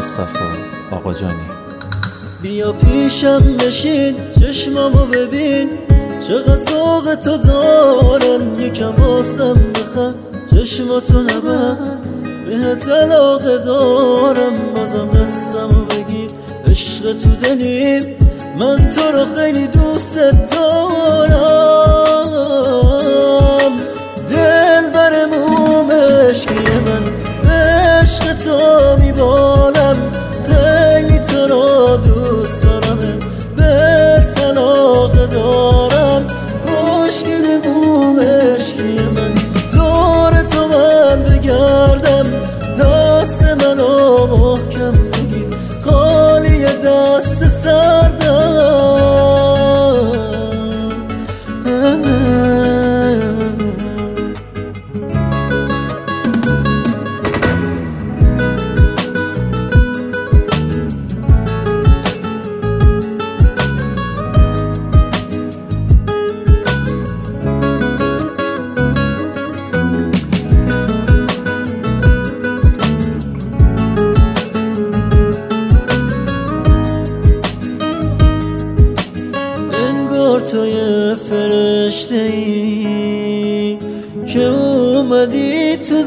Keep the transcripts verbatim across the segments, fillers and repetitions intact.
مصطفی آقا جانی. بیا پیشم بشین چشمامو ببین چقدر ذوق تو دارن، یکم واسم بخند چشماتو نبند، بهت علاقه دارم بازم دستمو بگیر عشق تو دلیم، من تو رو خیلی دوست دارم، دل برموم عشقی من به عشق تو میبالم، خیلی تو رو دوست دارم بهت علاقه دارم، خوشگل موم عشقی من دور تو من بگردم، دست منو محکم بگیر خالی دست سردم. تو یه فرشته ای که اومدی تو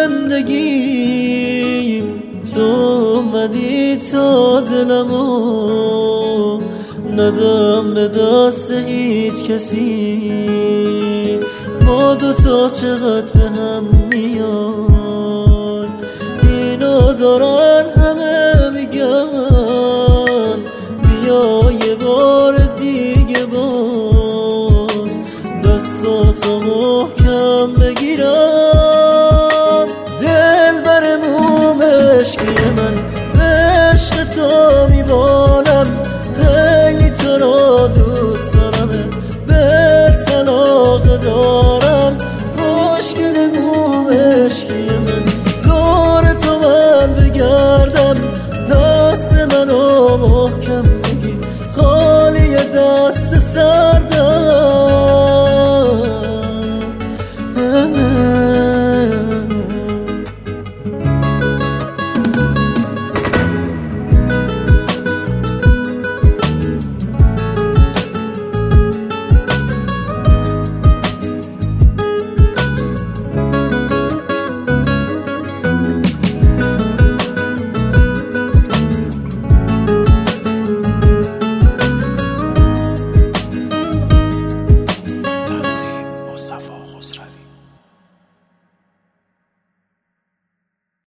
زندگیم، تو اومدی تا دلمو ندم به دست هیچ کسی، ما دوتا چقدر به هم میای اینو دارن همه